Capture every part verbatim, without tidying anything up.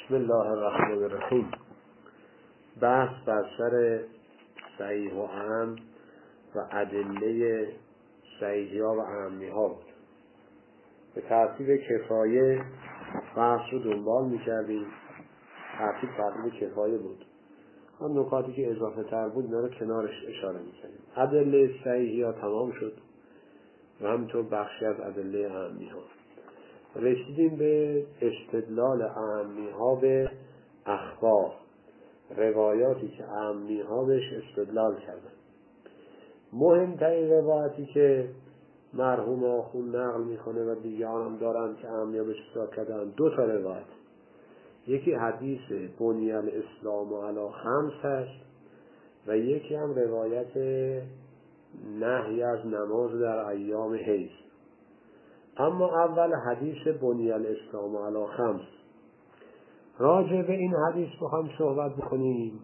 بسم الله الرحمن الرحیم. بحث بر سر صحیح و اهم و ادله صحیحی ها و اهمی ها بود. به ترتیب کفایه بحث رو دنبال می کردیم. ترتیب ترتیب کفایه بود. هم نکاتی که اضافه تر بود اینا رو کنارش اشاره می کردیم. ادله صحیحی ها تمام شد و همینطور بخشی از ادله اهمی ها. رسیدیم به استدلال اهمی ها به اخبار، روایاتی که اهمی ها بهش استدلال کردن. مهمترین روایتی که مرحوم آخوند نقل میکنه و دیگران هم دارن که اهمی ها بهش استدلال کردن، دو تا روایت. یکی حدیث بنی الاسلام علی خمس هست و یکی هم روایت نهی از نماز در ایام حیض. اما اول حدیث بنی الاسلام علی خمس. راجع به این حدیث بخوایم صحبت بکنیم،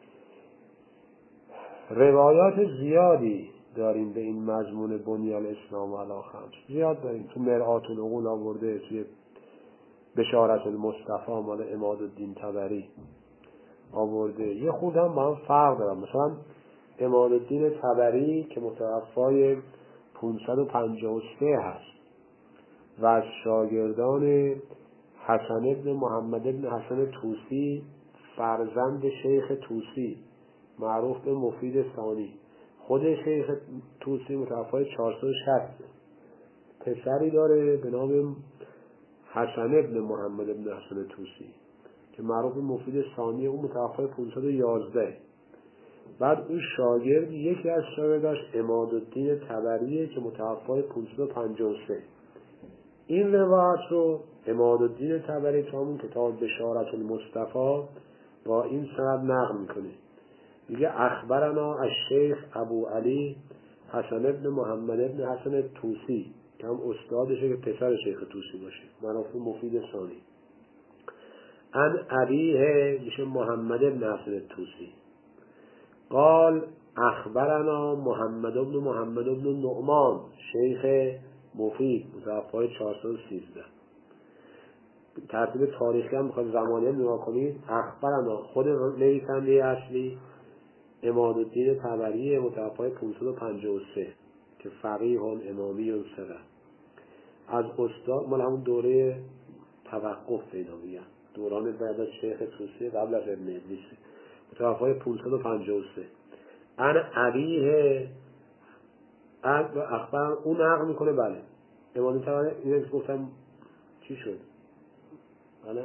روایات زیادی داریم به این مضمون بنی الاسلام علی خمس. زیاد داریم. تو مرآت العقول آورده، توی بشارت المصطفی مال عمادالدین طبری آورده. یه خود هم با هم فرق دارم. مثلا عمادالدین طبری که متوفای پانصد و پنجاه و سه هست و از شاگردان حسن ابن محمد ابن حسن طوسی، فرزند شیخ طوسی معروف به مفید ثانی. خود شیخ طوسی متوفای چهارصد و شصت، پسری داره به نام حسن ابن محمد ابن حسن طوسی که معروف به مفید ثانی، اون متوفای پانصد و یازده. بعد اون شاگرد یکی از شاگرداش عمادالدین طبریه که متوفای پانصد و پنجاه و سه. این روایت رو عمادالدین طبری تو همون کتاب بشارت المصطفی با این سند نقل میکنه. میگه اخبرنا الشیخ ابو علی حسن ابن محمد ابن حسن طوسی که هم استادشه که پسر شیخ طوسی باشه، معروف مفید ثانی. ان ابیه میشه محمد ابن حسن طوسی. قال اخبرنا محمد ابن محمد ابن نعمان شیخ مفید متوفای چهارصد و سیزده. ترتیب تاریخی هم میخواید زمانی هم نگاه کنید. اخبرنا خود نویسنده اصلی عمادالدین طبری متوفای پانصد و پنجاه و سه که فقیه امامی ثقه، از استاد مال همون دوره توقف پیدا میگن، دوران بعد از شیخ طوسی قبل از ابن ادریس، متوفای پانصد و پنجاه و سه. ان ابیه اخبار اون نقل میکنه. بله امامی طبری اینه که گفتم چی شد؟ بله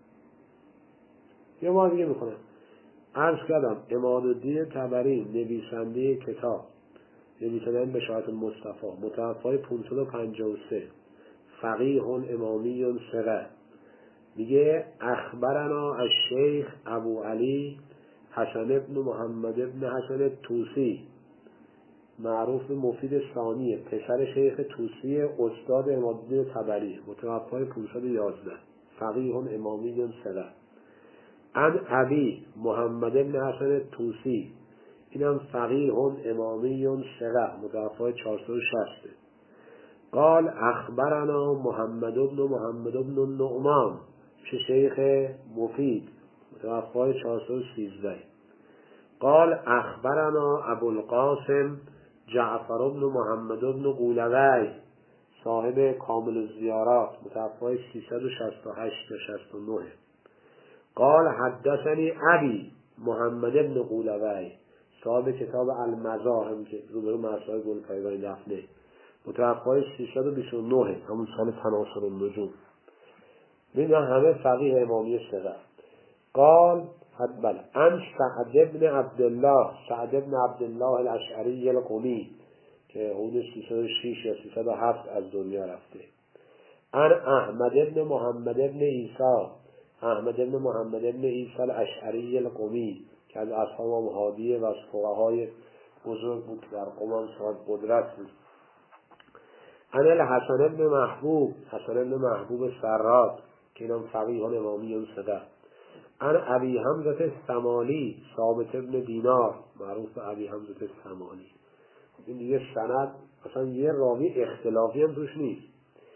یه بار دیگه میکنه. عرض کردم عمادالدین طبری نویسنده کتاب، نویسنده بشارت المصطفی، متوفای پانصد و پنجاه و سه، فقیه امامی ثقه. میگه اخبرنا الشیخ ابو علی حسن ابن محمد ابن حسن طوسی معروف به مفید ثانی، پسر شیخ طوسی استاد عمادالدین طبری، متوفای پانصد و یازده، فقیه امامی ثقه. ان ابی محمد ابن حسن طوسی، اینم فقیه امامی ثقه، متوفای چهارصد و شصت. قال اخبرنا محمد ابن محمد ابن نعمان میشه شیخ مفید، متوفای چهارصد و سیزده. قال اخبرنا ابو القاسم جعفر ابن محمد ابن قولوی صاحب کامل الزیارات، متوفای سیصد و شصت و هشت تا شصت و نه. قال حدثنی ابی محمد ابن قولوی صاحب کتاب المزاحم که روبرو مرسای گلپایگانی دفنه، متوفای سیصد و بیست و نه، همون سال تناصر النجوم. میدونن همه فقیه امامی ثقه. قال حد بله ان سعد ابن عبدالله سعد ابن عبدالله الاشعری القمی که حدود سیصد و شش یا سیصد و هفت از دنیا رفته. ان احمد ابن محمد ابن عیسی احمد ابن محمد ابن عیسی الاشعری القمی که از اصحاب هادیه و از فقهای بزرگ بود در قم هم صاحب قدرت بود. ان الحسن ابن محبوب حسن ابن محبوب سرات که اینم فقیه امامی ثقه. ان ابی حمزه الثمالی ثابت ابن دینار معروف به ابی حمزه الثمالی. این دیگه سند اصلا یه راوی اختلافی هم توش نیست.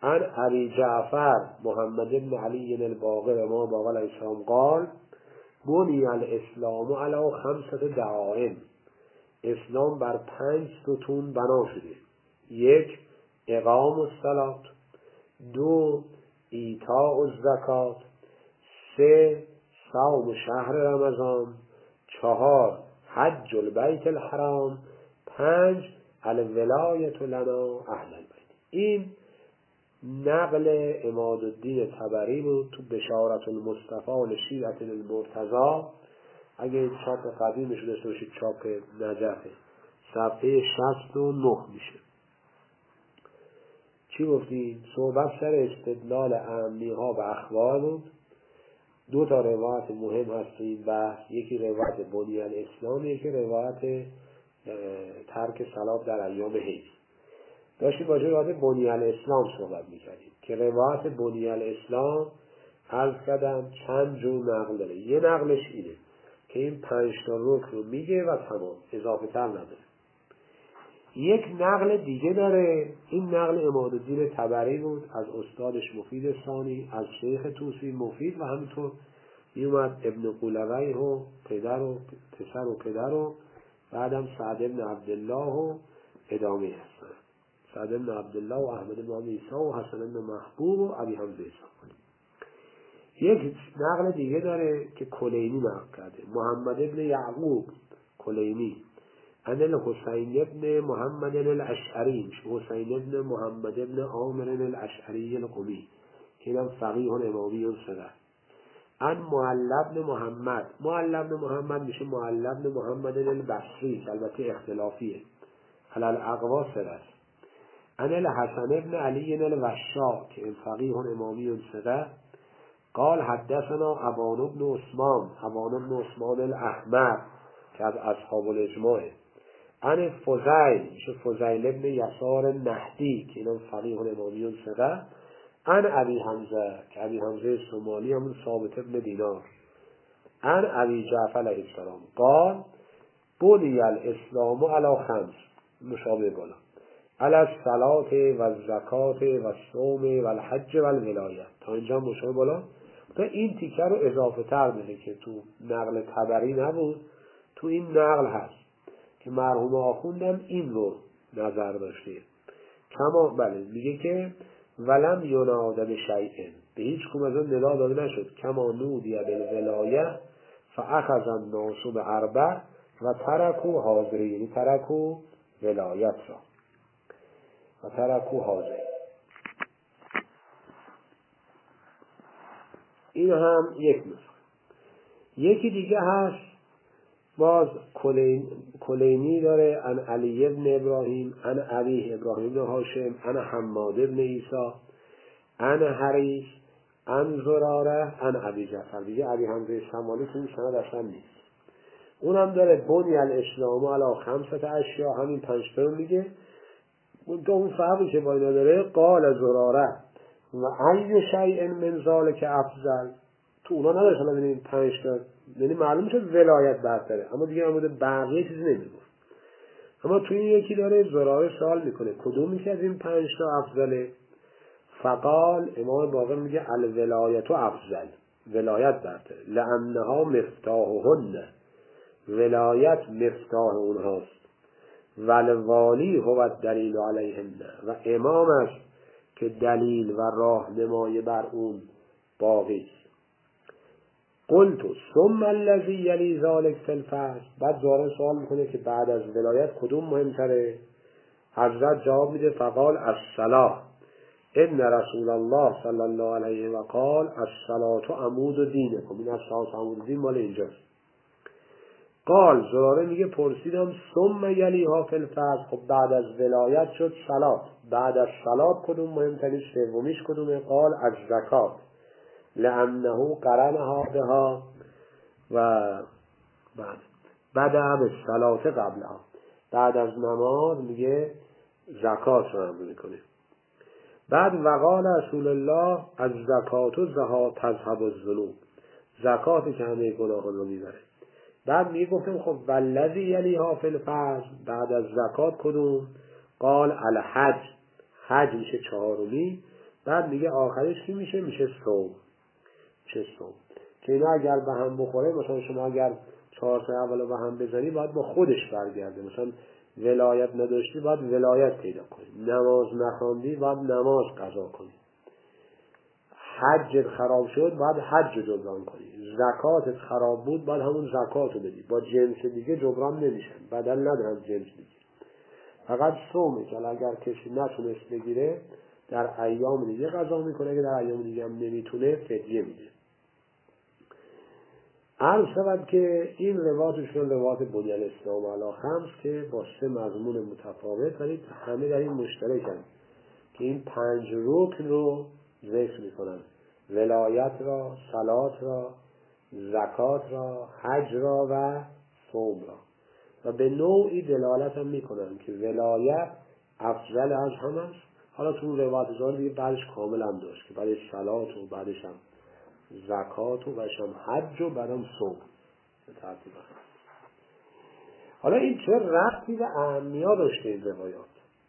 عن ابی جعفر محمد بن علی الباقر ما باقر علیه السلام قال بنی الاسلام علی خمسة دعائم، اسلام بر پنج ستون بنا شده. یک، اقام الصلاة. دو، ایتاء الزکات. سه، صوم شهر رمضان. چهار، حج البیت الحرام. پنج، الولایت لنا اهل البیت. این نقل عمادالدین طبری بود تو بشارت المصطفی لشیعة المرتضی. اگه این چاپ قدیمش داشته باشید، چاپ نجفه، صفحه شصت و نه میشه. چی گفتیم؟ صحبت سر استدلال اعمی ها و اخبار بود. دو تا روایت مهم هست این بحث، یکی روایت بنی الاسلام، یکی روایت ترک صلات در ایام حیض. داشتیم با روایت بنی الاسلام صحبت میکردیم که روایت بنی الاسلام عرض کردم چند جور نقل داره. یه نقلش اینه که این پنج تا رکن رو میگه و تمام، اضافه تر نداره. یک نقل دیگه داره، این نقل عمادالدین طبری بود از استادش مفید ثانی، از شیخ توسی مفید، و همینطور میومد ابن قولویه و پدر و پسر و پدر و بعدم سعد ابن عبدالله و ادامه هستن، سعد ابن عبدالله و احمد ابن عیسی و حسن ابن محبوب و ابی حمزه صافی. یک نقل دیگه داره که کلینی نقل کرده، محمد ابن یعقوب کلینی، ان الحسین ابن محمد الاشعری، حسین ابن محمد ابن عامر الاشعری القمی که اینم فقیه امامی صدر. ان معل ابن محمد، معل ابن محمد میشه معل ابن محمد البصری، البته اختلافیه، علل اقوا صدر. ان الحسن ابن علی الوشاء که این فقیه امامی صدر. قال حدثنا ابان بن عثمان، ابان بن عثمان الاحمر که از اصحاب الاجماع. ان فضیل میشه فضیل ابن یسار نهدی که اینا فقیه امامی ثقه. ان ابی حمزه که ابی حمزه سومالی همون ثابت ابن دینار. ان ابی جعفر علیه السلام قال بنی الاسلام علی خمس، مشابه بالا، علی الصلاة و الزکات و الصوم و الحج و الولایت. تا اینجا مشابه بالا. تا این تیکه رو اضافه تر میده که تو نقل طبری نبود، تو این نقل هست که مرحوم آخوندم این رو نظر داشته. کما بله میگه که ولم یناد بشیء، به هیچ کدوم از اون ندا داده نشد. کما نودی بالولایه فاخذ الناس باربع و ترکوا حاضری، یعنی ترکوا ولایت را و ترکوا حاضری. این هم یک نسخه. یکی دیگه هست باز کلین، کلینی داره، ان علی ابن ابراهیم، ان علی ابراهیم ابن هاشم، ان حماد ابن عیسی، ان حریث، ان زراره، ان ابی جعفر. دیگه ابی حمزه شمالی تو این سند اصلا نیست. اونم داره بنی الاسلام علی خمسة اشیاء، همین پنج تا میگه. اون تو اون فرقی که با اینا داره، قال زراره و ای شیء من ذلک افضل. تو اونا نداره حالا ببینید پنج تا، یعنی معلوم شد ولایت برتره، اما دیگه امروز بقیه چیزی نمیگفت. اما توی این یکی داره زراره سوال میکنه کدوم یکی از این پنج تا افضله؟ فقال امام باقر میگه الولایت افضل، ولایت برتره، لانها مفتاحهن، ولایت مفتاح اونهاست، والوالی هو الدلیل علیهن، و امامش که دلیل و راهنمای بر اون باقی است. قلت ثم الذی یلی ذلک فی الفصل، بعد زاره سوال میکنه که بعد از ولایت کدوم مهمتره؟ حضرت جواب میده فقال الصلاة، ان رسول الله صلی الله علیه و قال الصلاة عمود دینکم. این الصلاة عمود دین مال اینجاست. قال زراره میگه پرسیدم ثم یلیها فی الفصل، خب بعد از ولایت شد صلات، بعد از صلات کدوم مهمتره؟ سومیش کدومه؟ قال از زکات، لانه قرنها بها و بعد بعد به صلات قبلها، بعد از نماز میگه زکات رو امر میکنه. بعد وقال رسول الله از زکات و زها تذهب الذنوب، زکاتی که همه گناهان رو میبره. بعد میگه گفتم خب والذی یلیها فی الفصل، بعد از زکات کدوم؟ قال الحج، حج میشه چهارمی، بعد میگه آخرش کی میشه؟ میشه صوم. میشه صوم که اینا اگر به هم بخوره، مثلا شما اگر چهار تا اولو به هم بزنی باید با خودش برگرده. مثلا ولایت نداشتی باید ولایت پیدا کنی، نماز نخواندی باید نماز قضا کنی، حجت خراب شد باید حج رو جبران کنی، زکاتت خراب بود باید همون زکات رو بدی. با جنس دیگه جبران نمیشن، بدل ندارن جنس دیگه. فقط صومه که اگر کسی نتونست بگیره در ایام دیگه قضا میکنه، که در ایام دیگه هم نمیتونه فدیه میده. عرض شود که این روایتشون روایت بنی الاسلام علی خمس که با سه مضمون متفاوت، ولی همه در این مشترکن که این پنج رکن رو ذکر میکنن: ولایت را، صلات را، زکات را، حج را و صوم را. و به نوعی دلالت هم میکنن که ولایت افضل از هم است. حالا تو روایت زار دیگه بعدش کامل هم داشت که بعدش صلات و بعدش هم زکات و بعدش هم حج و بعدم صوم به ترتیب هم. حالا این چه ربطی به اهمی ها داشته این روایات؟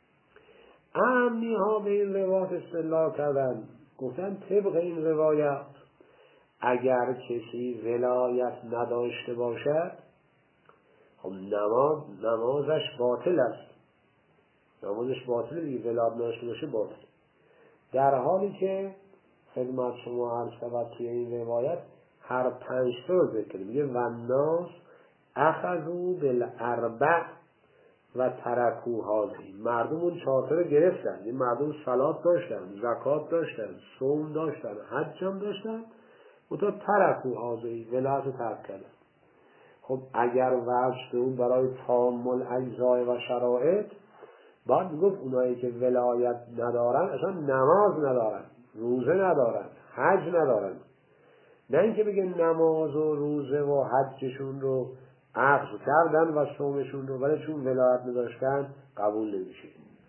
اهمی ها به این روایات استدلال کردن، گفتن طبق این روایت اگر کسی ولایت نداشته باشد، خب نماز نمازش باطل است. نمازش باطل دیگه، ولایت نداشته باشه باطل. در حالی که خدمت شما عرض شود توی این روایت هر پنج تا رو ذکر میگه و الناس اخذوا بالاربع و ترکوا هذه. مردم اون چهار تا رو گرفتن. این مردم صلات داشتن، زکات داشتن، صوم داشتن، حج هم داشتن، و تا ترکوا هذه، ولایت رو ترک کردن. خب اگر وجه اون برای تامل اجزای و شرایط، باید میگفت اونایی که ولایت ندارن اصلا نماز ندارن، روزه ندارن، حج ندارن. نه اینکه بگه نماز و روزه و حجشون رو اخذ کردن و صومشون رو، ولی چون ولایت نداشتن قبول نمیشه.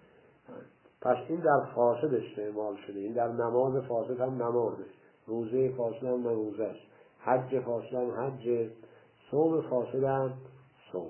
پس این در فاسد استعمال شده. این در نماز فاسد هم نمازه، روزه فاسد هم روزه است، حج فاسد هم حج، صوم فاسد هم صوم.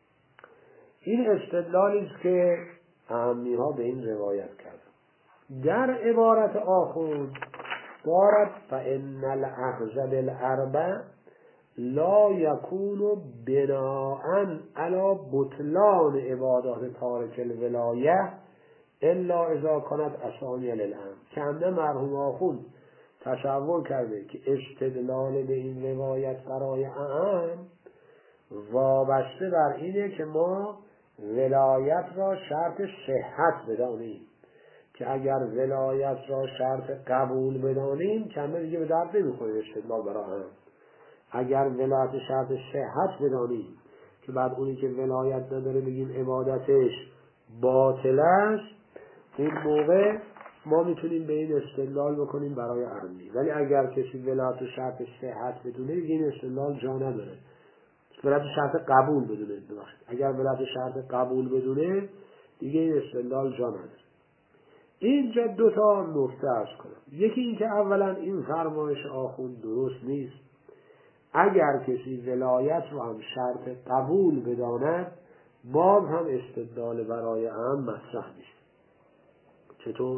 این استدلالی است که اهمی ها به این روایت کرد. در عبارت آخر دارد فإن الأخذ بالأربع لا يكون بناء على بطلان عبادات تارک الولایه الا اذا كانت اسامی للامر. که همه مرحوم آخوند تصور کرده که استدلال به این روایت برای اعم وابسته بر اینه که ما ولایت را شرط صحت بدانیم، که اگر ولایت را شرط قبول بدانیم کمه دیگه به درد نمیخوره استدلال برای هم. اگر ولایت شرط صحت بدانیم که بعد اونی که ولایت نداره بگیم عبادتش باطل است، این موقع ما میتونیم به این استدلال بکنیم برای عملی. ولی اگر کسی ولایت و شرط صحت بدونه دیگه این استدلال جا نداره. ولایت شرط قبول بدونه، ببخشید اگر ولایت شرط قبول بدونه دیگه این استدلال جا نداره. اینجا دو تا نکته عرض کنم. یکی این که اولا این فرمایش آخوند درست نیست. اگر کسی ولایت رو هم شرط قبول بداند باز هم استدلال برای عام مطرح میشه. چطور؟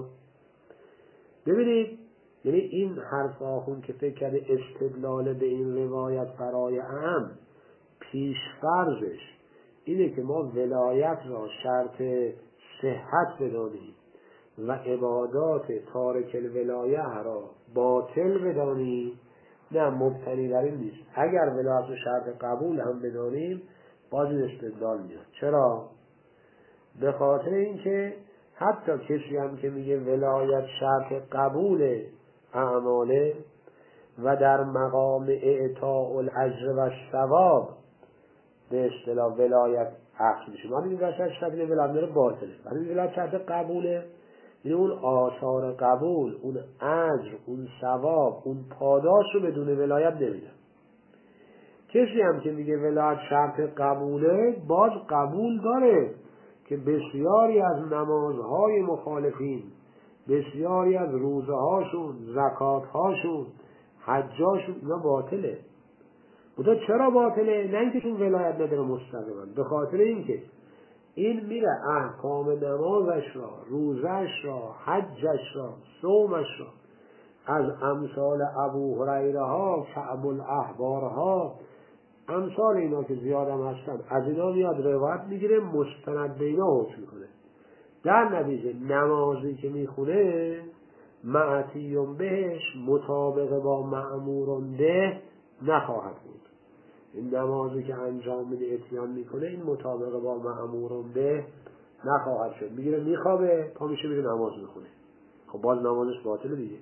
ببینید، یعنی این حرف آخوند که فکر کرده استدلال به این روایت برای عام پیش فرضش اینه که ما ولایت را شرط صحت بدانیم و عبادات تارک الولایه را باطل بدانیم، نه، مبتنی بر این نیست. اگر ولایت و شرط قبول هم بدانیم باز این استدلال میاد. چرا؟ به خاطر اینکه حتی کسی هم که میگه ولایت شرط قبول اعماله و در مقام اعطاء الاجر و ثواب به اصطلاح ولایت عقل میشه، ما میگیم ولایت شرط ولایت باطله، ولی ولایت شرط قبوله، یعنی اون آثار قبول، اون اجر، اون ثواب، اون پاداش رو بدون ولایت نمیده. کسی هم که میگه ولایت شرط قبوله باز قبول داره که بسیاری از نمازهای مخالفین، بسیاری از روزه هاشون، زکات هاشون، حجاشون اینا باطله. بوده چرا باطله؟ نه اینکه چون ولایت نداره مستقیما، به خاطر اینکه این میره احکام نمازش را، روزش را، حجش را، صومش را از امثال ابو هریره ها، کعب الاحبار ها، امثال اینا که زیادم هستن، از اینا میاد روایت میگیره، مستند به اینا حکم میکنه. در نتیجه نمازی که میخونه معتیون بهش مطابق با مأمورون به نخواهد بود. این نمازی که انجام میده اتیان میکنه این مطابق با مأمورون به نخواهد شد. میگیره میخوابه، پا میشه میره نماز میخونه، خب باز نمازش باطله دیگه.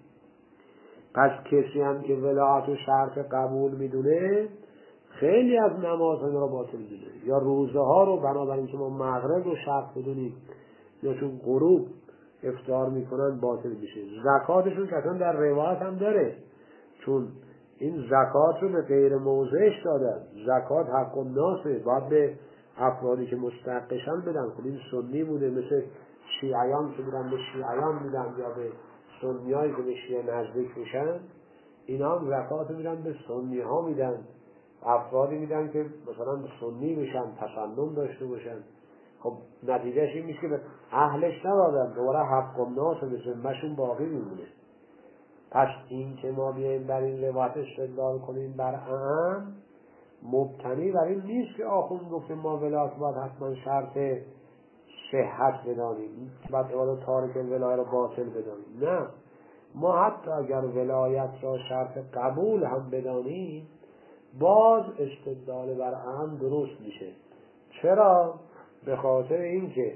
پس کسی هم که ولایت و شرط قبول میدونه خیلی از نمازها را باطل میدونه، یا روزه ها رو بنابراین که ما مغرب رو شرط بدونیم یا چون غروب افطار میکنن باطل میشه. زکاتشون که اصلا در روایت هم داره، چون این زکات رو به غیر موضعش دادن. زکات حق الناسه، باید به افرادی که مستحقشن بدن. خب این سنی بوده، مثل شیعیان که میرن به شیعیان میدن یا به سنیایی که به شیعه نزدیک میشن، اینا هم زکات میدن به سنی ها میدن، افرادی میدن که مثلا سنی بشن، تسنن داشته باشن. خب نتیجهش این میشه که به اهلش ندادن، دوباره حق الناس به ذمه‌شون باقی میمونه. پس این که ما بیاییم بر این روایت استدلال کنیم بر عام، مبتنی بر این نیست که آخوند گفته ما ولایت باید حتما شرط صحت بدانیم، بعد عبادت تارک ولایت رو باطل بدانیم. نه، ما حتی اگر ولایت را شرط قبول هم بدانیم باز استدلال بر عام درست میشه. چرا؟ به خاطر اینکه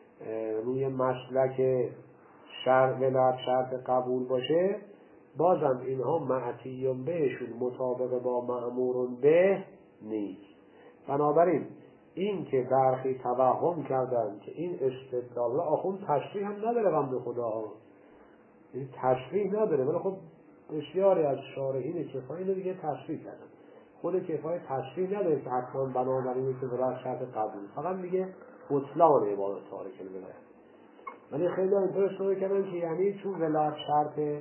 روی مسلک شرط ولایت شرط قبول باشه، بازم اینها معتیون بهشون مطابق با مأمورون به نیست. بنابراین این که برخی توهم کردن که این استدلال آخون تشریح هم نداره، بنده خدا این تشریح نداره، ولی خب بسیاری از شارحین کفایه اینو دیگه تشریح کردن. خود کفایه تشریح نداره که حتما بنابراین که ولایت شرط قبول، فقط میگه بطلان عبادت تارک الولایت. ولی خیلی اینطور استفاده کردن که یعنی چون ولایت شرط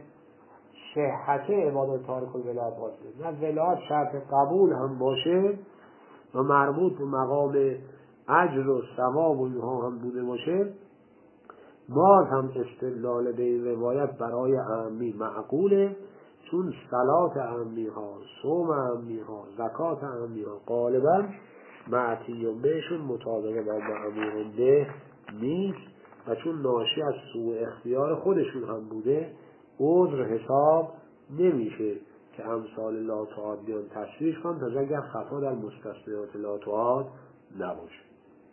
صحت عبادت تارک الولایت باشه، نه ولایت شرط قبول هم باشه و مربوط به مقام اجر و ثواب و اینها هم بوده باشه، باز هم استدلال به این روایت برای عامی معقوله، چون صلات عامی ها، صوم عامی ها، زکات عامی ها غالبا معتیون بهشون مطابق با مأمورون به نیست و چون ناشی از سوء اختیار خودشون هم بوده عذر حساب نمیشه که امثال لا تعاد بیان تشریح کنن تا اگر خطا در مستثنیات لا تعاد نباشه.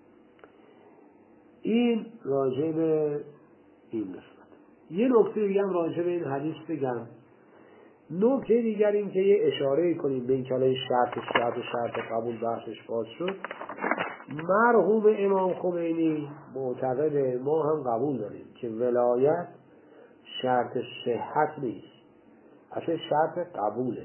این راجع به این نسبت. یه نکته دیگه هم راجع به این حدیث بگم. نکته دیگر این که یه اشاره کنیم به این که الان شرط صحت و شرط قبول بحثش باز شد. مرحوم امام خمینی معتقد، ما هم قبول داریم که ولایت شرط صحت نیست، اصلا شرط قبوله.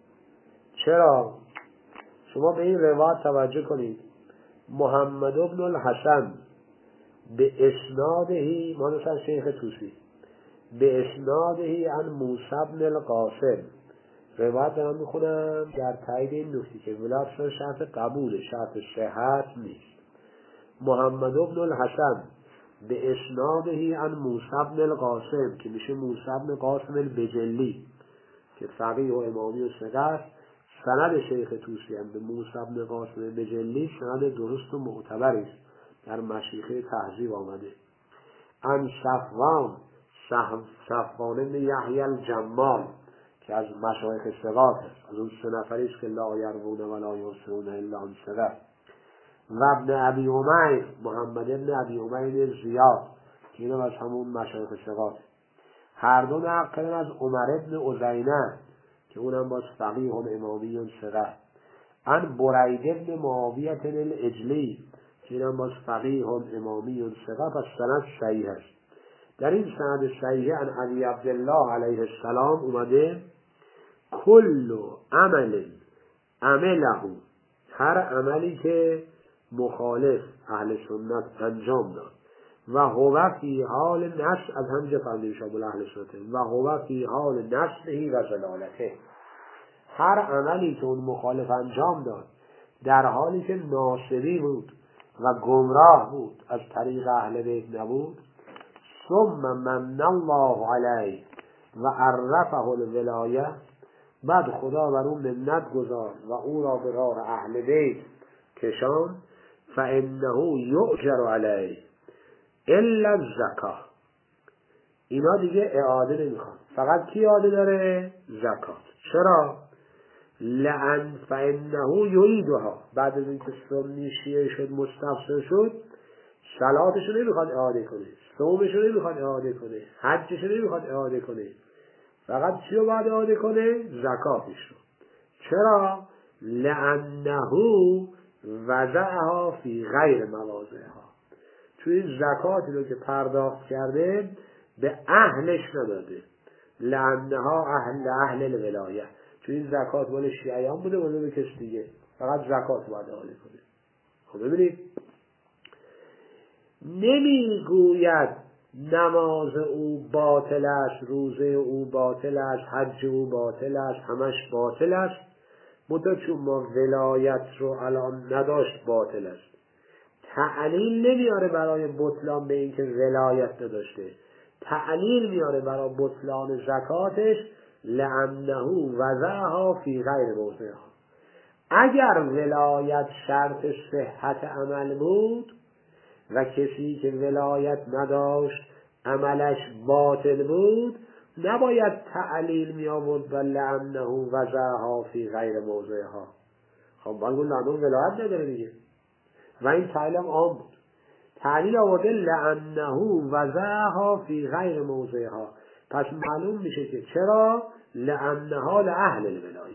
چرا؟ شما به این روایت توجه کنید. محمد ابن الحسن به اسنادهی، ما مثلا شیخ توسی به اسنادهی عن موسی بن القاسم روایت دارم میخونم در تایید این نکته که ولایت شرط قبوله، شرط صحت نیست. محمد ابن الحسن به اسنادهی عن موسی بن القاسم که میشه موسی بن قاسم البجلی که فقیه و امامی و ثقه است، سند شیخ توسی هم به موسی بن قاسم البجلی سند درست و معتبری است، در مشیخه تهذیب آمده. عن صفوان صفوان بن یحیی الجمال که از مشایخ ثقات است، از اون سه نفری است که لا یروون ولا یرسلون الا عن ثقه. و ابن ابی امیر محمد ابن ابی امیر زیاد که اینم از همون مشایخ ثقات. هر دو نقل کردن از عمر ابن عزینه که اونم باز فقیه و امامی و ثقه. عن برید ابن معاویه الاجلی که اینم باز فقیه و امامی و ثقه. پس سند صحیح است. در این سند صحیح عن علی عبدالله علیه السلام اومده کل عمل عمله، هر عملی که مخالف اهل سنت انجام داد و هو فی حال نصب، از همجا فهمیدیم شامل اهل سنت، و هو فی حال نصبه و ضلالته، هر عملی که اون مخالف انجام داد در حالی که ناصبی بود و گمراه بود، از طریق اهل بیت نبود. ثم من الله علیه و عرفه الولایه، بعد خدا بر اون منت گذار و او را به راه اهل بیت کشان. فانه یؤجر علیه الا الزکاه، اینا دیگه اعاده نمیخوان. فقط کی اعاده داره؟ زکات. چرا؟ لعن فانه یعیدها، بعد از اینکه سنی شیعه شد، مستفسر شد، صلاتشو نمیخواد اعاده کنه، صومشو نمیخواد اعاده کنه، حجشو نمیخواد اعاده کنه، فقط چی رو باید اعاده کنه؟ زکاتش رو. چرا؟ لعنه وضعها فی غیر مواضعها، چون این زکاتی رو که پرداخت کرده به اهلش نداده. لعنها اهل اهل الولایه، چون این زکات مال شیعیان بوده، مال به کس دیگه، فقط زکات باید اعاده کنه. خب ببینید، نمیگوید نماز او باطل است، روزه او باطل است، حج او باطل است، همش باطل است، مدت چون ما ولایت رو الان نداشت باطل است. تعلیل نمیاره برای بطلان به اینکه ولایت نداشته، تعلیل میاره برای بطلان زکاتش. لعنه وضعها فی غیر موضعها، اگر ولایت شرط صحت عمل بود و کسی که ولایت نداشت عملش باطل بود، نباید تعلیل می آورد و لعنه وضعها فی غیر موضعها. خب باید گفت لعنه ولایت نداره دیگه، و این تعلیل هم عام بود. تعلیل آورده لعنه وضعها فی غیر موضعها، پس معلوم میشه که چرا لعنها لأهل الولایه.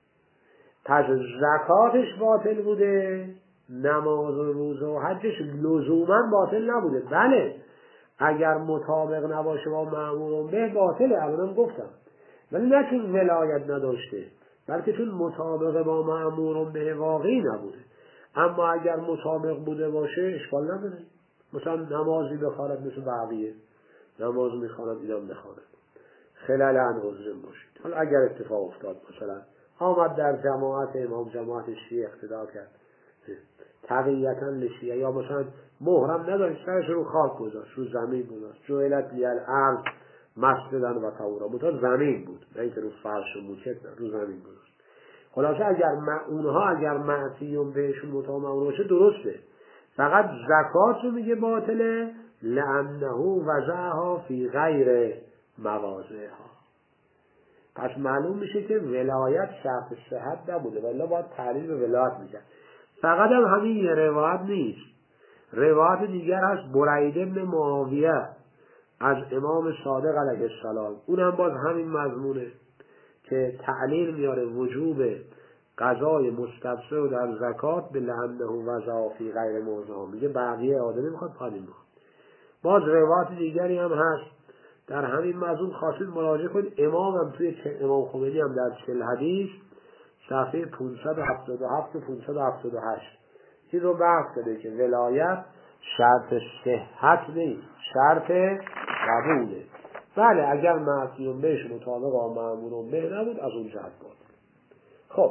پس زکاتش باطل بوده، نماز و روزه و حجش لزوما باطل نبوده. بله اگر مطابق نباشه با مأمور به باطله، الانم گفتم، ولی نه چون ولایت نداشته، بلکه چون مطابق با مأمور به واقعی نبوده. اما اگر مطابق بوده باشه اشکال نداره، مثلا نمازی بخواند مثل بقیه نماز میخواند، اینم بخواند، خلال عن عذرم باشید. حالا اگر اتفاق افتاد مثلا آمد در جماعت امام، جماعت شیعه اقتدا کرد تقییتا لشیعه، یا مثلا محرم نداشت، سرش رو خاک گذاشت، رو زمین گذاشت، جعلت لی الارض مسجدا و طهورا، مطابق زمین بود، نه اینکه رو فرش و موکت، نه رو زمین گذاشت. خلاصه اگر اونها اگر معصیون بهشون مطابق باشه درسته، فقط زکات رو میگه باطله، لعنه وضعها فی غیر مواضعها. پس معلوم میشه که ولایت شرط صحت نبوده، ولی باید تعلیل به ولایت میگن. فقط هم همین یه روایت نیست، روایت دیگر هست، برید بن معاویه از امام صادق علیه السلام، اونم باز همین مضمونه که تعلیل میاره وجوب قضای مستفسر و در زکات به لعنه وضع فی غیر موضع، میگه بقیه آدمی میخواد پادین میخواد. باز روایت دیگری هم هست در همین مضمون، خواستید مراجعه کنید. امام هم توی امام خمینی هم در چهل حدیث صفحه پانصد و هفتاد و هفت و پانصد و هفتاد و هشت این رو بحث کرده که ولایت شرط صحت نیست، شرط قبوله. بله اگر معصیون بهش مطابق با مأمورون به نبود، از اون جهت بود. خب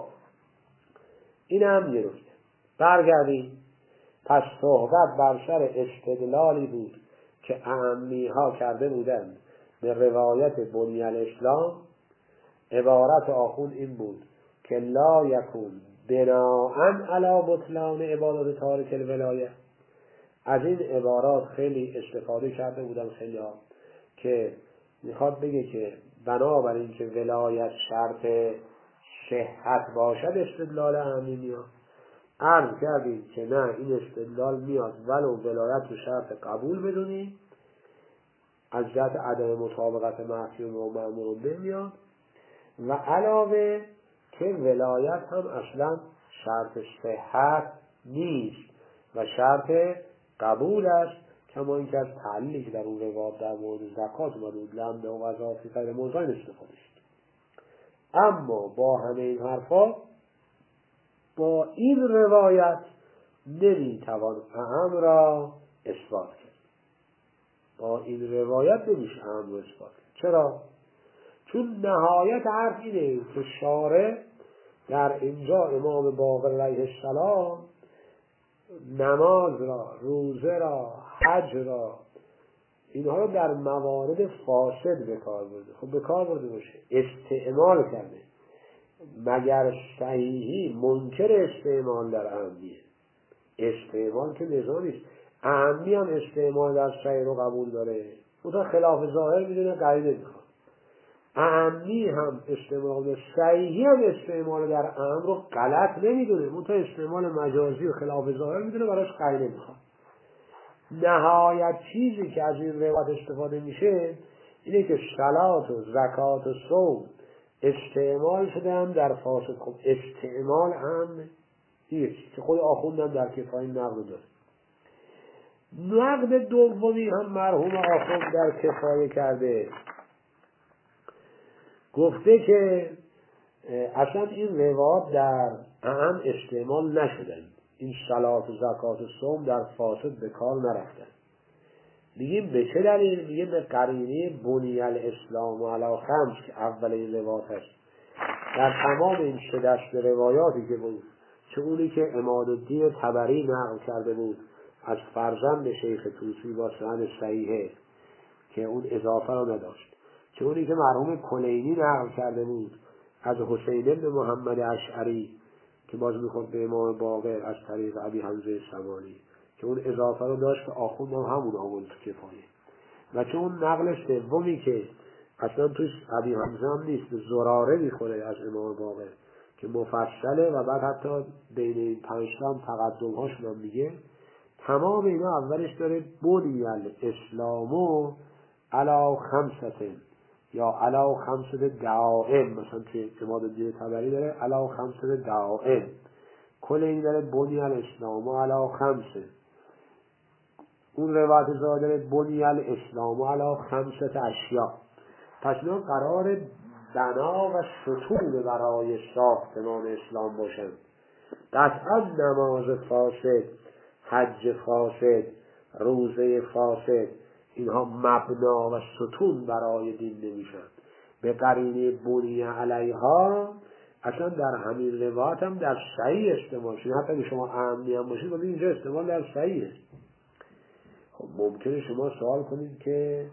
این هم یه نکته. برگردیم. پس صحبت بر سر استدلالی بود که اعمی ها کرده بودند به روایت بنی الاسلام. عبارت آخون این بود که لا یکون بناءً علی بطلان عبادات تارک الولایه. از این عبارات خیلی استفاده کرده بودن خیلی ها، که میخواد بگه که بنابراین که ولایت شرط صحت باشد استدلال اعمی میاد. عرض کردیم که نه، این استدلال میاد ولو ولایت رو شرط قبول بدونی، از جهت عدم مطابقت معصیون و مأمور به میاد، و علاوه که ولایت هم اصلا شرط صحت نیست و شرط قبول است، کما اینکه از تعلیلی که در اون روایت در مورد زکات و لعنه و وضع فی غیر موضع استفاده شد. اما با همه این حرفا با این روایت نمیتوان اعم را اثبات کرد. با این روایت نمیشه اعم را اثبات کرد. چرا؟ چون نهایت حرف اینه که شارع در اینجا امام باقر علیه السلام نماز را، روزه را، حج را، اینها رو در موارد فاسد به کار برده. خب به کار برده باشه، استعمال کرده، مگر صحیحی منکر استعمال در اهمیه؟ استعمال که لزوم نیست. اهمی هم استعمال در صحیح رو قبول داره، اون تا خلاف ظاهر میدونه، قرینه میخواد. اهمی هم استعمال، صحیحی هم استعمال در اهم رو غلط نمیدونه، اون تا استعمال مجازی و خلاف ظاهر میدونه، براش قرینه میخواد. نهایت چیزی که از این روایت استفاده میشه اینه که صلات و زکات و صوم استعمال شده هم در فاسد. خب استعمال هم نیست که خود آخوندم در کفایه نقد داره. نقد دومی هم مرحوم آخوند در کفایه کرده، گفته که اصلا این روایات در اهم استعمال نشدن، این صلات و زکات و صوم در فاسد به کار نرفتن. میگیم به چه دلیل؟ میگیم به قرینه بنی الاسلام و علی خمس که اول این روایت هست. در تمام این سه دست روایاتی که بود، چه اونی که عمادالدین طبری نقل کرده بود از فرزند شیخ طوسی با سند صحیحه که اون اضافه رو نداشت، چه اونی که مرحوم کلینی نقل کرده بود از حسین بن محمد اشعری که باز میخورد به امام باقر از طریق ابی حمزه سمانی که اون اضافه رو داشت که آخوند هم همون آورد تو کفایه، و چه اون نقل سومی که اصلا توش ابی حمزه هم نیست، به زراره میخوره از امام باقر که مفصله و بعد حتی بین این پنج تا هم تقدم هاشون هم میگه. تمام اینا اولش داره بنی الاسلامو علی خمسة یا علی خمسة دعائم، مثلا توی عمادالدین طبری داره علی خمسة دعائم، کل این داره بنی الاسلامو علی خمسه، اون روایت زاده داره بنی الاسلامو علی خمسة اشیاء. پس اینا قرار بنا و ستون برای ساختمان اسلام باشن. قطعا نماز فاسد، حج فاسد، روزه فاسد، اینها مبنا و ستون برای دین نمیشن. به قرینه بنی علیها اصلا در همین روایت هم در صحیح استعمال شده، حتی که شما اهمی هم باشید ولی اینجا استعمال در صحیحه. خب ممکنه شما سوال کنید که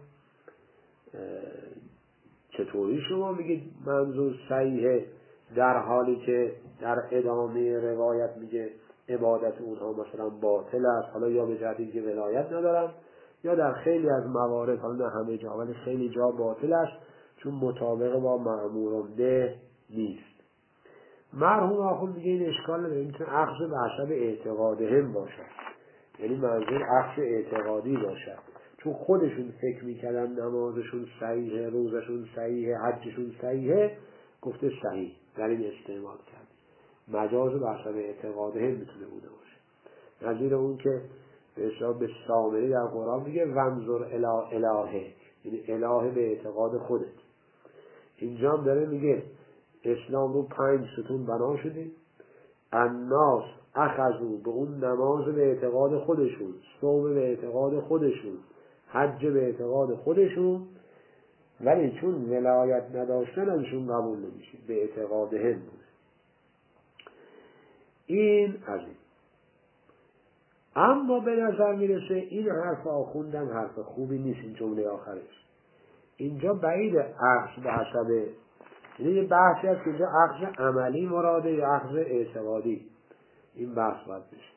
چطوری شما میگید منظور صحیحه در حالی که در ادامه روایت میگه عبادت اونها مثلا باطل است، حالا یا به جهتی که ولایت ندارن یا در خیلی از موارد، حالا نه همه جا ولی خیلی جا باطل است چون مطابق با مأمور به نیست. مرحوم آخوند میگه این اشکال نداره، میتونه اخذ به حسب اعتقادهم باشد، یعنی منظور اخذ اعتقادی باشد، چون خودشون فکر میکردن نمازشون صحیحه، روزشون صحیحه، حجشون صحیحه، گفته صحیح در این استعمال کرد. مجاز به حسب اعتقادهم میتونه بوده باشه، نظیر اون که به حساب به سامری در قرآن میگه وانظر الی الهه، یعنی الهه به اعتقاد خودت. اینجا هم داره میگه اسلام رو پنج ستون بنا شده، الناس اخذو به اون نماز به اعتقاد خودشون، صوم به اعتقاد خودشون، حج به اعتقاد خودشون، ولی چون ولایت نداشتن ازشون قبول نمیشه، به اعتقاد هم بوده. این از این. اما به نظر میرسه این حرف آخوندم حرف خوبی نیست، این جمله آخرش. اینجا بعید اخذ به حسب، یعنی یه بحثی هست که اینجا اخذ عملی مراده یا اخذ اعتقادی، این بحث باید بشه.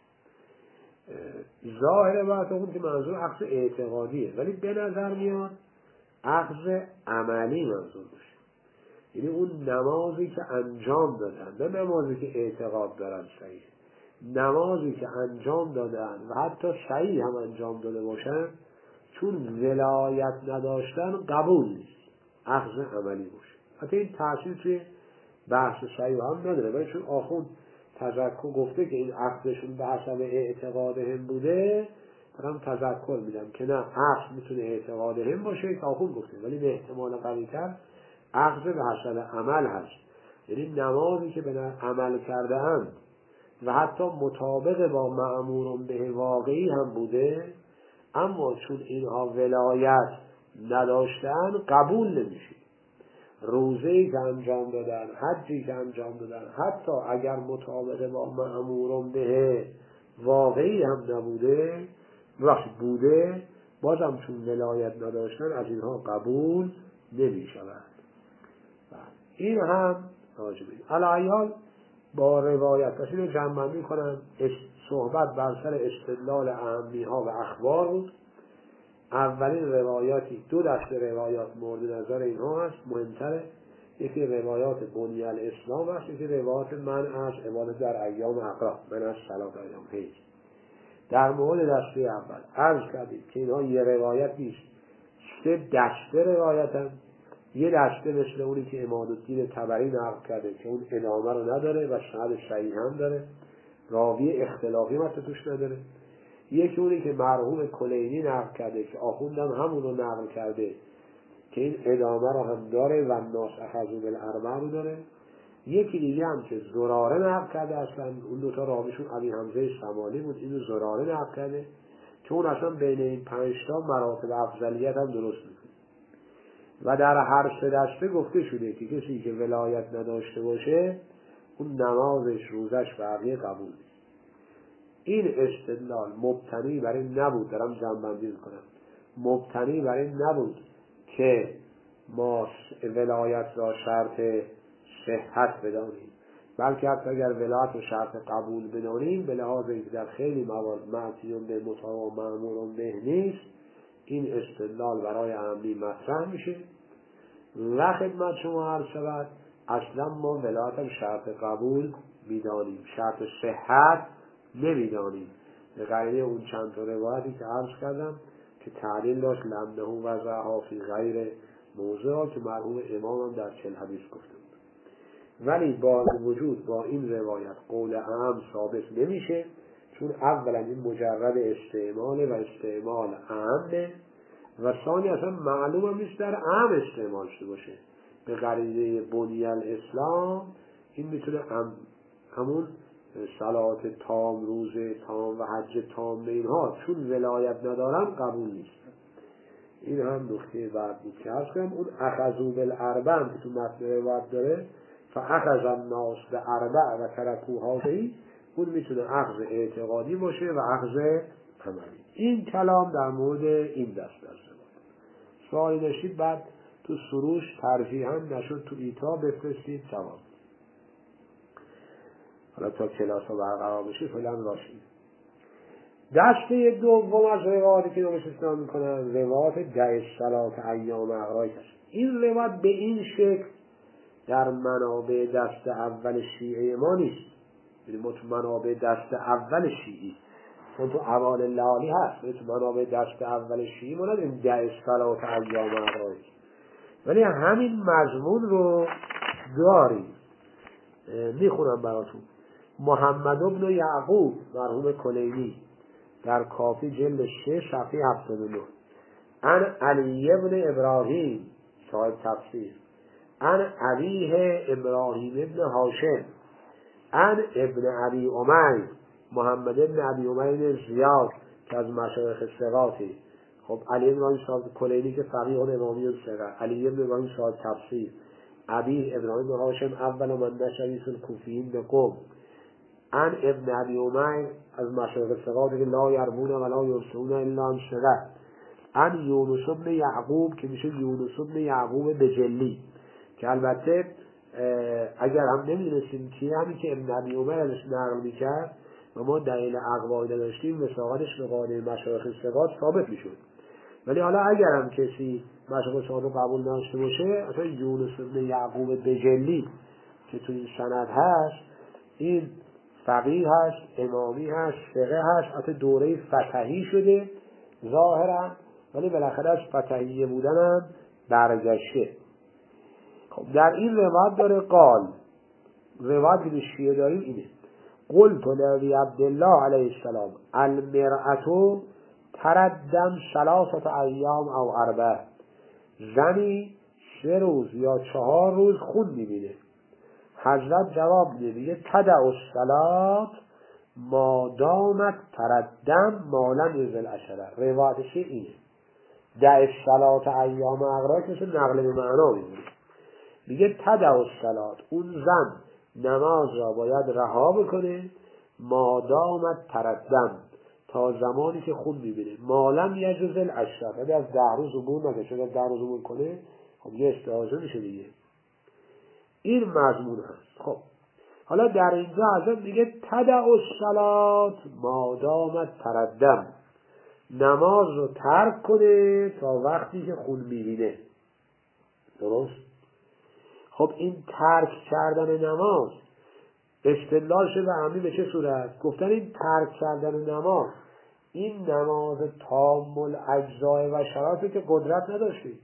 ظاهر بحث اون که منظور اخذ اعتقادیه، ولی به نظر میاد اخذ عملی منظور باشه، یعنی اون نمازی که انجام دادن، نه نمازی که اعتقاد دارن صحیح، نمازی که انجام دادن و حتی صحیح هم انجام داده باشن، چون ولایت نداشتن قبول نیست، اخذ عملی باشه. حتی این تأثیر توی بحث صحیح هم نداره، ولی چون آخوند تذکر گفته که این اخذشون به حسب اعتقادهم بوده، دارم تذکر میدم که نه، اخذ میتونه اعتقادهم باشه که آخوند گفته، ولی به احتمال قوی‌تر اخذ به حسب عمل هست، یعنی نمازی که به عمل کرده اند و حتی مطابق با مأمور به واقعی هم بوده، اما چون اینها ولایت نداشتن قبول نمیشه. روزه‌ای که انجام دادن، حجی که انجام دادن، حتی اگر مطابق با مأمور به واقعی هم نبوده وقتی بوده بازم چون ولایت نداشتن از اینها قبول نمی شود. این هم راجبه علی حال با روایت پس اینو جمع کنم. صحبت بر سر استدلال اهمی ها و اخبار بود. اولین روایاتی دو دسته روایات مورد نظر اینها هست مهمتره. یکی روایات بنی الاسلام هست، یکی روایات من از عبادت در ایام اقرا، من از صلات ایام حیج. در مورد دسته اول عرض کردیم که اینها یه روایت نیست، سه دسته روایت هم. یه دسته مثل اونی که عمادالدین طبری نقل کرده که اون ادامه رو نداره و سند صحیح هم داره، راوی اختلافی مثل توش نداره. یکی اونی که مرحوم کلینی نقل کرده که آخوندم همون رو نقل کرده که این ادامه رو هم داره و ناس اخذو بالاربع رو داره. یکی دیگه هم که زراره نقل کرده، اصلا اون دوتا راویشون ابی حمزه سمالی بود، اینو زراره نقل کرده که اون اصلا بین این پنج تا مراتب افضلیت هم درست میکنه. و در هر سه دسته گفته شده که کسی که ولایت نداشته باشه اون نمازش روزش بقیه قبول نیست. این استدلال مبتنی بر این نبود، دارم جمع‌بندی میکنم، مبتنی بر این نبود که ما ولایت را شرط صحت بدانیم، بلکه حتی اگر ولایت را شرط قبول بدانیم به لحاظ اینکه در خیلی موارد معصیون به مطاع و مأمورون به نیست، این استدلال برای عملی مطرح میشه و خدمت شما عرض شود اصلا ما ولایت هم شرط قبول میدانیم، شرط صحت نمیدانیم. به قرینه اون چند تا روایتی که عرض کردم که تعلیل داشت لمنه و زعها فی غیر موضوع که مرحوم امام هم در چل حدیث گفته بود. ولی با وجود با این روایت قول عام ثابت نمیشه، چون اولا این مجرد استعماله و استعمال عامه و ثانی اصلا معلوم هم نیست در عام استعمال شده باشه. به قرینه بنی الاسلام این میتونه هم همون صلات تام، روز تام و حج تام به اینها چون ولایت ندارن قبول نیست. این هم نکته بعد بود که عرض کنم. اون اخذو بالاربع که تو متن روایت داره فاخذ الناس باربع و ترکوها بهی، اون میتونه اخذ اعتقادی باشه و اخذ عملی. این کلام در مورد این دست درست. سوالی داشتید بعد تو سروش ترجیحاً نشد تو ایتا بفرستید جواب. حالا تا کلاس ها برقرار بشه فعلا راشید. دسته دوم از روایاتی که نمش اسلام میکنن روایات ده صلات ایام اقرای هست. این روایت به این شکل در منابع دست اول شیعه ما نیست. یعنی ما تو منابع دست اول شیعی چون تو اعمال لالی هست، تو منابع دست اول شیعی ما نداریم ده صلات ایام اقرای، ولی همین مضمون رو داریم. میخونم براتون. محمد ابن یعقوب مرحوم کلینی در کافی جلد شش صفحه هفتاد و نه ان علی ابن ابراهیم صاحب تفسیر ان علیه ابراهیم ابن هاشم ان ابن ابی امیر محمد ابن ابی امیر زیاد که از مشایخ ثقاتی. خب علی ابن ابراهیم صاحب کلینی که فقیه امامی ثقه، علی ابن ابراهیم صاحب تفسیر، ابی ابراهیم بن هاشم اول من نشریس الکوفیین به قوم، ان ابن ابی امیر از مشایخ ثقاتی که لا یربون و لا یرسون الا ان ثقه، ان یونس ابن یعقوب که میشه یونس ابن یعقوب بجلی که البته اگر هم نمی‌رسیم که همین که ابن ابی امیر ازش نقل میکرد و ما دلیل اقوایی نداشتیم وثاقتش به قاعده مشایخ ثقات ثابت میشد. ولی حالا اگر هم کسی مشایخ ثقات رو قبول نداشته باشه، اصلا یونس ابن یعقوب بجلی که تو این سند هست این فقیه هست، امامی هست، فقه هست، حتی دوره فتحی شده ظاهرا، ولی بالاخره از فتحیه بودن هم برگشته. خب در این روایت داره قال، روایت که شیعه داریم اینه: قلت لابی عبدالله علیه السلام المرأة تردم ثلاثة ایام او اربع، زنی سه روز یا چهار روز خون میبینه. حضرت جواب میده میگه تدع الصلاة ما دامت تردم ما لم یزل عشره. روایتش اینه دع الصلاة ایام اقرا که مثل نقل به معنا میمونه. میگه تدع الصلاة، اون زن نماز را باید رها بکنه مادامت تردم، تا زمانی که خون میبینه. مالم یجوز الاشرف، اگه از ده روز عبور نکنه، چون از ده روز عبور کنه خب یه استعاضه میشه دیگه. این مضمون هست. خب حالا در اینجا حضرت میگه تدع الصلات مادامت تردم، نماز رو ترک کنه تا وقتی که خون میبینه. درست؟ خب این ترک کردن نماز استدلال شده به عملی به چه صورت؟ گفتن این ترک کردن نماز، این نماز تام الاجزاء و شرایطی که قدرت نداشتی،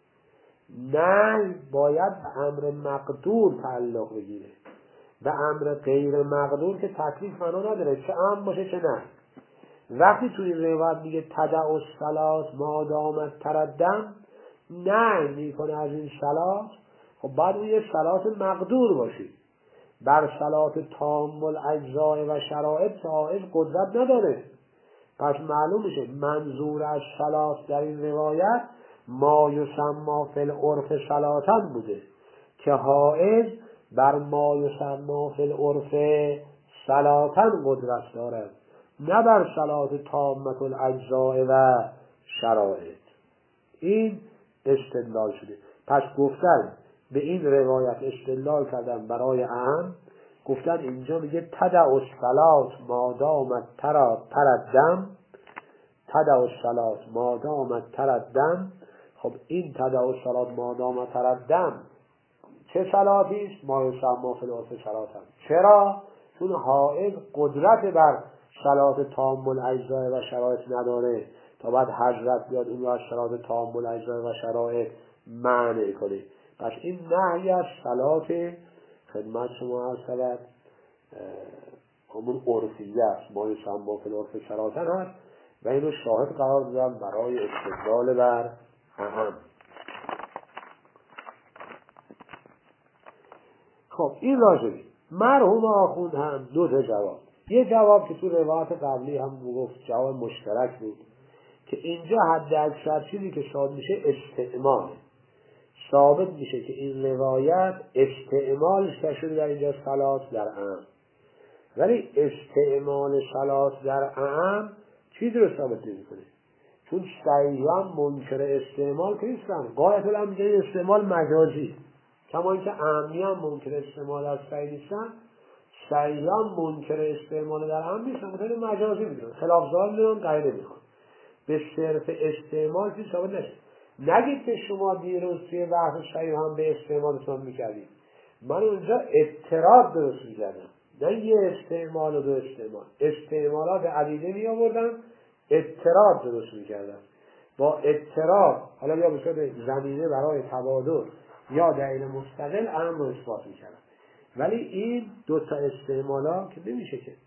نه باید به امر مقدور تعلق بگیره. به امر غیر مقدور که تکلیف معنا نداره، چه امر باشه چه نه. وقتی تو این روایت میگه تدع الصلات مادامت تردم، نه میکنه از این صلات، خب باید اون یه صلات مقدور باشی. بر صلات تام الاجزاء و شرایط صاحب قدرت نداره. پس معلوم میشه منظور از صلات در این روایت ما یسمى فی العرف صلاتن بوده که حائض بر ما یسمى فی العرف صلاتن قدرت داره، نه بر صلات تامة الاجزاء و شرایط. این استدلال شده. پس گفتن به این روایت استدلال کردن برای اهم، گفتن اینجا میگه تدع الصلات مادامت تردم، تدع الصلات مادامت تردم. خب این تدع الصلات مادامت تردم چه صلاتی است؟ ما یسمى فی العرف صلاتن. چرا؟ چون حائض قدرت بر صلات تام الاجزاء و شرایط نداره تا بعد حضرت بیاد اون رو از صلات تام الاجزاء و شرایط منع کنه. پس این نهی از صلات خدمت شما هست شود همون عرفیه است، ما یسمى فی العرف صلاتن هست و اینو شاهد قرار دادم برای استدلال بر اهم. خب این راجبی مرحوم آخوند هم دو تا جواب. یه جواب که تو روایت قبلی هم گفت جواب مشترک بود که اینجا حد اکثر چیزی که شاد میشه استعماله، ثابت میشه که این روایت استعمالش که شده در اینجا صلات در اهم، ولی استعمال صلات در اهم چیزی رو ثابت نمیکنه، چون صحیحان منکر استعمال که نیستن. غایت الامر استعمال مجازی، کما اینکه اهمی هم منکر استعمال از صحیح نیستن، صحیحان منکر استعمال در اهم نیستن، مثلا مجازی میدونن، خلاف ظاهر میدونن، قاعده میخوان. به صرف استعمال چیز ثابت نشه. نگید که شما دیروز توی بحث صحیح هم به استعمالتون میکردید، من اونجا اضطراب درست میکردم، نه یه استعمال و دو استعمال، استعمالات عدیده می آوردم، اضطراب درست میکردم. با اضطراب حالا یا به صورت زمینه برای تبادل یا دلیل مستقل امر رو اثبات میکردم، ولی این دو تا استعمالا که نمیشه که.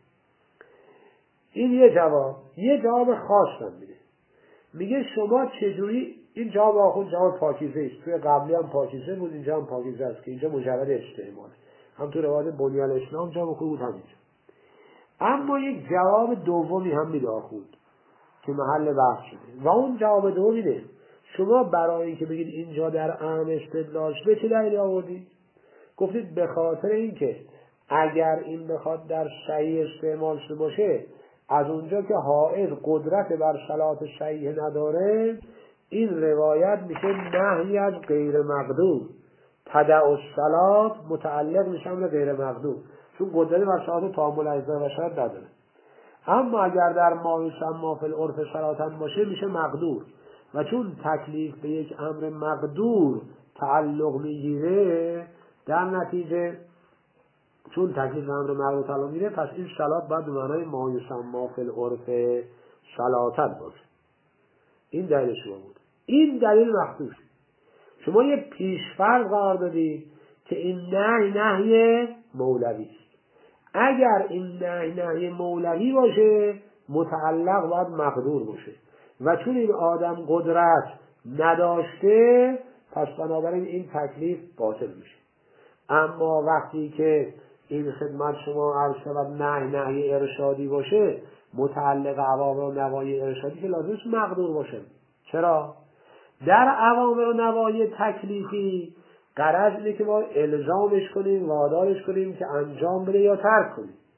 این یه جواب. یه جواب خاص هم میده، میگه شما چجوری، این جواب آخون جواب پاکیزه است، توی قبلی هم پاکیزه بود، اینجا هم پاکیزه است که اینجا مجرد استعماله، هم تو روایت بنیان اسلام جواب خوب بود همینجا. اما یک جواب دومی هم میده آخون که محل بحث شده و اون جواب دومی نه. شما برای اینکه بگید اینجا در اهم استدلال شده چه دلیلی آوردید؟ گفتید به خاطر اینکه اگر این بخواد در صحیح استعمال شده باشه، از اونجا که حائض قدرت بر صلات صحیح نداره، این روایت میشه نهی از غیر مقدور. تدع الصلات متعلق میشه به غیر مقدور، چون قدرت بر صلات تام الاجزاء و شرایط نداره. اما اگر در ما یسمى فی العرف صلاتن باشه میشه مقدور، و چون تکلیف به یک امر مقدور تعلق میگیره، در نتیجه چون تکلیف به امر مقدور تعلق میگیره، پس این صلات باید به معنای ما یسمى فی العرف صلاتن باشه. این دلیل شما بود. این دلیل مخصوص. شما یه پیشفرض قرار دادید که این نهی نهی مولوی است. اگر این نهی نهی مولوی باشه، متعلق باید مقدور باشه، و چون این آدم قدرت نداشته، پس بنابراین این تکلیف باطل میشه. اما وقتی که این خدمت شما عرض شود نهی نهی ارشادی باشه، متعلق عوامر و نواهی ارشادی که لازم است مقدور باشه. چرا؟ در عوامر و نواهی تکلیفی غرض اینه که ما الزامش کنیم، وادارش کنیم که انجام بده یا ترک کنیم.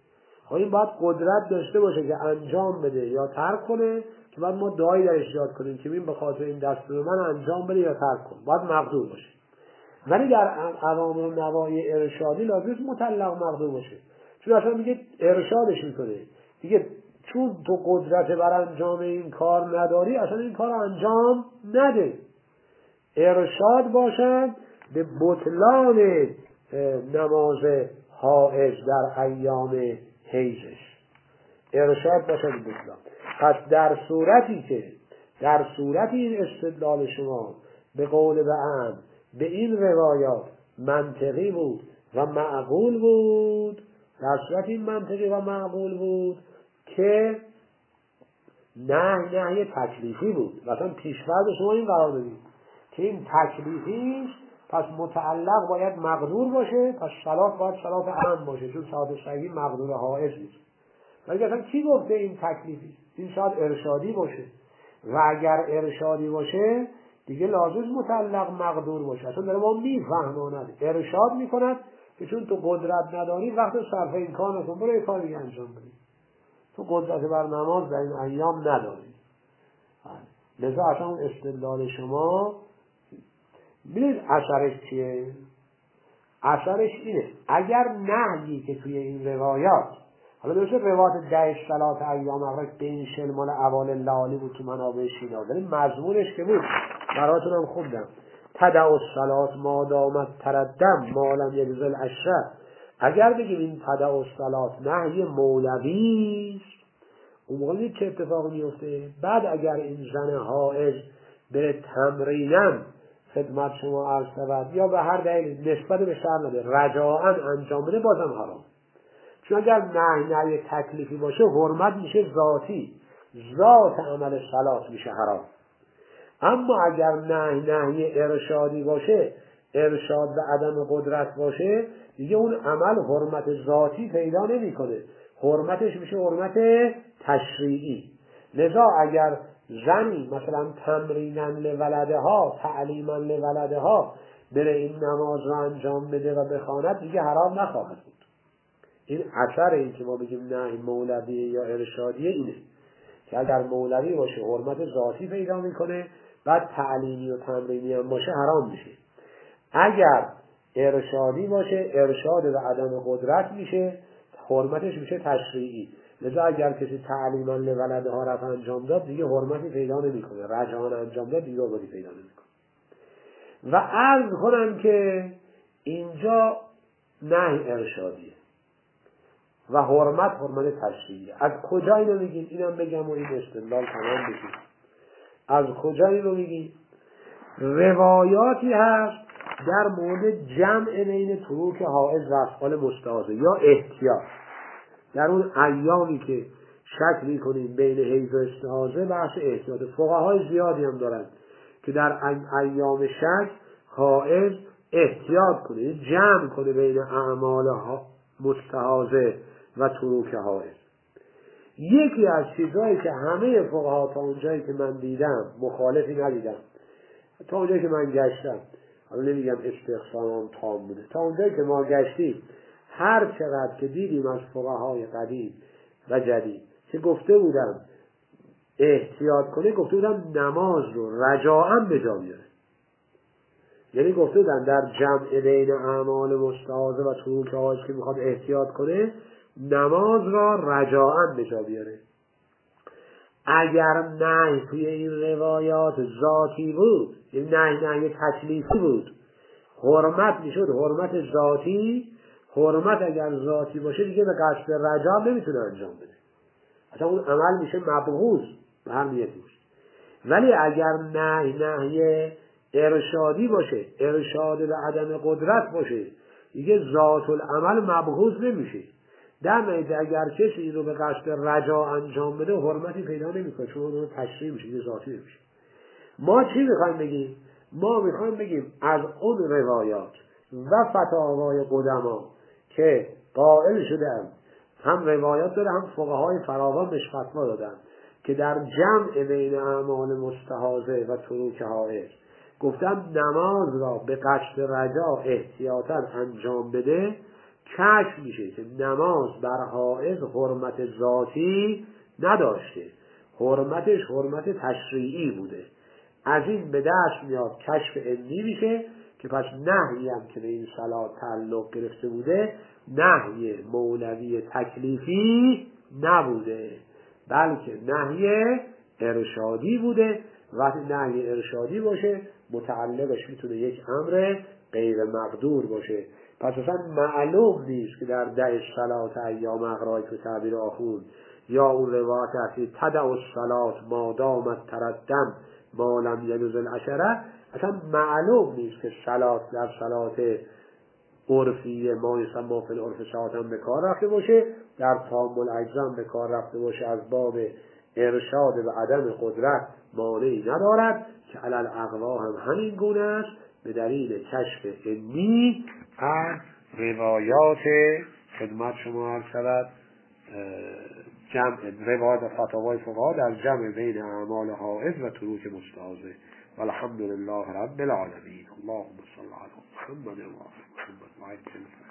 خب این باید قدرت داشته باشه که انجام بده یا ترک کنه، که بعد ما دعایی درش یاد کنیم که این به خاطر این دستور من انجام بده یا ترک کنه، باید مقدور باشه. ولی در اوامر و نواهی ارشادی لازم مطلق مقدور باشه، چون اصلا میگه ارشادش میکنه، دیگه چون تو قدرت بر انجام این کار نداری اصلا این کار انجام نده. ارشاد باشد به بطلان نماز حائض در ایام حیضش، ارشاد باشد به بطلان. پس در صورتی که در صورتی این استدلال شما به قول بعض به این روایات منطقی بود و معقول بود، در صورت این منطقی و معقول بود که نه نهی تکلیفی بود، مثلا پیش‌فرض شما این قرار بدید که این تکلیفی پس متعلق باید مقدور باشه، پس صلات باید صلات عام باشه، چون صلات صحیح مقدور حائض نیست. ولی اصلا کی گفته این تکلیفی؟ این شاید ارشادی باشه، و اگر ارشادی باشه دیگه لازم متعلق مقدور باشه. اصلا داره ما میفهماند ارشاد میکند که چون تو قدرت نداری وقت صرف این کار نکن، برو یک کار دیگه انجام بدی، تو قدرت بر نماز در این ایام نداری. لذا اصلا اون استدلال شما ببینید اثرش چیه؟ اثرش اینه اگر نهیی که توی این روایات، حالا درسته روایات ده صلات ایام اول به این شل مال اول لالی بود تو منابع شیراز، ولی مضمونش که بود براتون هم خوندم، تدع الصلات ما دامت تردم ما لم یجزل عشره. اگر بگیم این تدع الصلات نهی مولوی است، اون موقع چه اتفاقی میفته؟ بعد اگر این زن حائض بره تمریناً خدمت شما عرض شود یا به هر دلیل نسبت به شرع نده رجاعاً انجام بده، بازم حرام. چون اگر نهی نهی تکلیفی باشه حرمت میشه ذاتی، ذات عمل صلات میشه حرام. اما اگر نهی نهی ارشادی باشه، ارشاد به عدم قدرت باشه، دیگه اون عمل حرمت ذاتی پیدا نمیکنه، حرمتش میشه حرمت تشریعی. لذا اگر زنی مثلا تمریناً لولدها تعلیماً لولدها بره این نماز رو انجام بده و بخواند، دیگه حرام نخواهد بود. این اثر این که ما بگیم نه مولوی یا ارشادیه اینه که اگر مولوی باشه حرمت ذاتی پیدا میکنه، بعد تعلیمی و تمرینی هم باشه حرام میشه. اگر ارشادی باشه ارشاد و عدم قدرت میشه، حرمتش میشه تشریعی. لذا اگر کسی تعلیما لولده ها رفت انجام داد دیگه حرمتی پیدا نمیکنه، رجعان انجام داد دیگه حرمتی پیدا نمیکنه. و عرض کنم که اینجا نهی ارشادیه و حرمت حرمت تشریعیه. از کجا اینو میگیم؟ اینم بگم و این استدلال تمام بشه. از کجا اینو میگیم؟ روایاتی هست در مورد جمع بین تروک حائض و افعال مستحاضه یا احتیاط. در اون ایامی که شک میکنیم بین حیض و استحاضه بحث احتیاط، فقهای زیادی هم دارن که در ایام شک حائض احتیاط کنه، جمع کنه بین اعمال مستحاضه و تروک حائض. یکی از چیزهایی که همه فقها تا اونجایی که من دیدم مخالفی ندیدم، تا اونجایی که من گشتم، حالا نمیگم استقصام تام بوده، تا اونجایی که ما گشتیم هر چقدر که دیدیم از فقهای قدیم و جدید که گفته بودن احتیاط کنه، گفته بودن نماز رو رجاعاً به جا بیاره. یعنی گفته بودن در جمع بین اعمال مستحاضه و تروک حائض که میخواد احتیاط کنه، نماز را رجاعاً به جا بیاره. اگر نهی توی این روایات ذاتی بود، این نهی نهی تکلیفی بود، حرمت میشد حرمت ذاتی. حرمت اگر ذاتی باشه دیگه به قصد رجاع نمیتونه انجام بده، اصلا اون عمل میشه مبغوض به هر نیتی باشه. ولی اگر نهی نهی ارشادی باشه، ارشاد به عدم قدرت باشه، دیگه ذات العمل مبغوض نمیشه. در نتیجه اگر کسی این رو به قصد رجاع انجام بده حرمتی پیدا نمیکنه، چون اون تشریع میشه، دیگه ذاتی نمیشه. ما چی میخوایم بگیم؟ ما میخوایم بگیم از اون روایات و فتاوای قدما که قائل شدن، هم روایات داره هم فقهای فراوان بهش فتوا دادن که در جمع بین اعمال مستحاضه و تروک حائض گفتن نماز را به قصد رجاع احتیاطاً انجام بده، کشف میشه که نماز بر حائض حرمت ذاتی نداشته، حرمتش حرمت تشریعی بوده. از این به دست میاد کشف علمی میشه که پس نهی هم که به این صلات تعلق گرفته بوده نهی مولوی تکلیفی نبوده، بلکه نهی ارشادی بوده. وقتی نهی ارشادی باشه متعلقش میتونه یک امر غیر مقدور باشه. پس اصلا معلوم نیست که در ده صلات ایام اغرای تو تعبیر آخون یا اون روایت هستی تدع الصلات ما دامت تردم ما لم یجوز العشره، اصلا معلوم نیست که صلات در صلات عرفی ما یسمى فی العرف ساعت هم به کار رفته باشه، در تام الاجزام به کار رفته باشه. از باب ارشاد و عدم قدرت مانعی ندارد که علل اقوا هم همین گونه است به دلیل کشف علمی از روایات خدمت شما عرض شود جمع روایات فتاوای فقها در جمع بین اعمال حائض و تروک مستحاضه. والحمد لله رب العالمین. اللهم صل علی محمد و آل محمد.